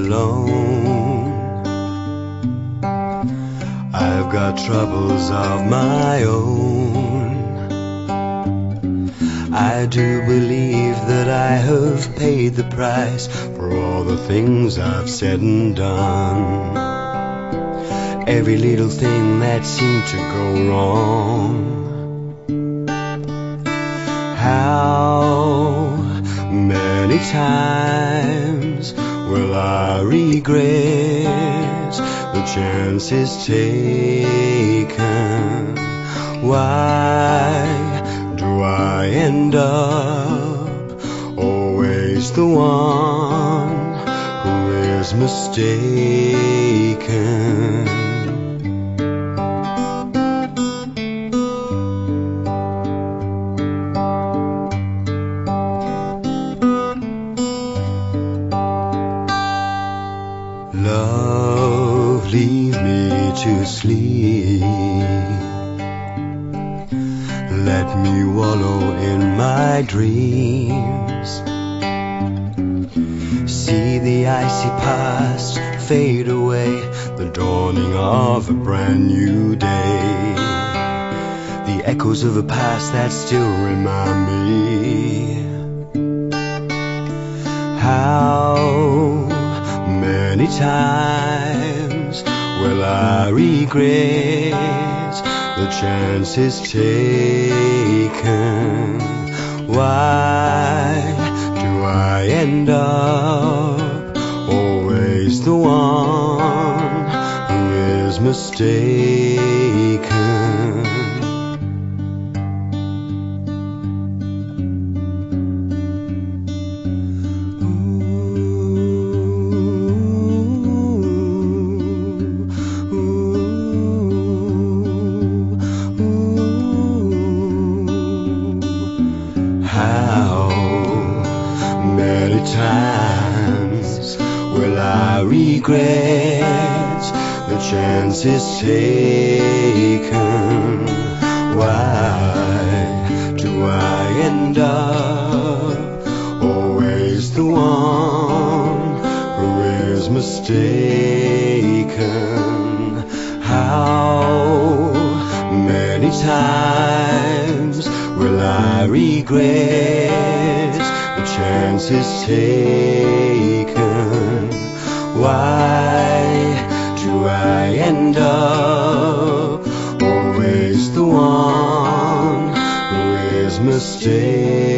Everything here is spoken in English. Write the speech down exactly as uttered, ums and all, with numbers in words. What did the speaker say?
alone. I've got troubles of my own. I do believe that I have paid the price for all the things I've said and done. Every little thing that seemed to go wrong. How many times will I regret the chances taken? Why do I end up always the one who is mistaken? Love, leave me to sleep. Let me wallow in my dreams. See the icy past fade away, the dawning of a brand new day. The echoes of a past that still remind me. How many times will I regret the chances taken? Why do I end up always the one who is mistaken? How many times will I regret the chances taken? Why do I end up always the one who is mistaken? How many times will I regret the chances taken? Why do I end up always the one who is mistaken?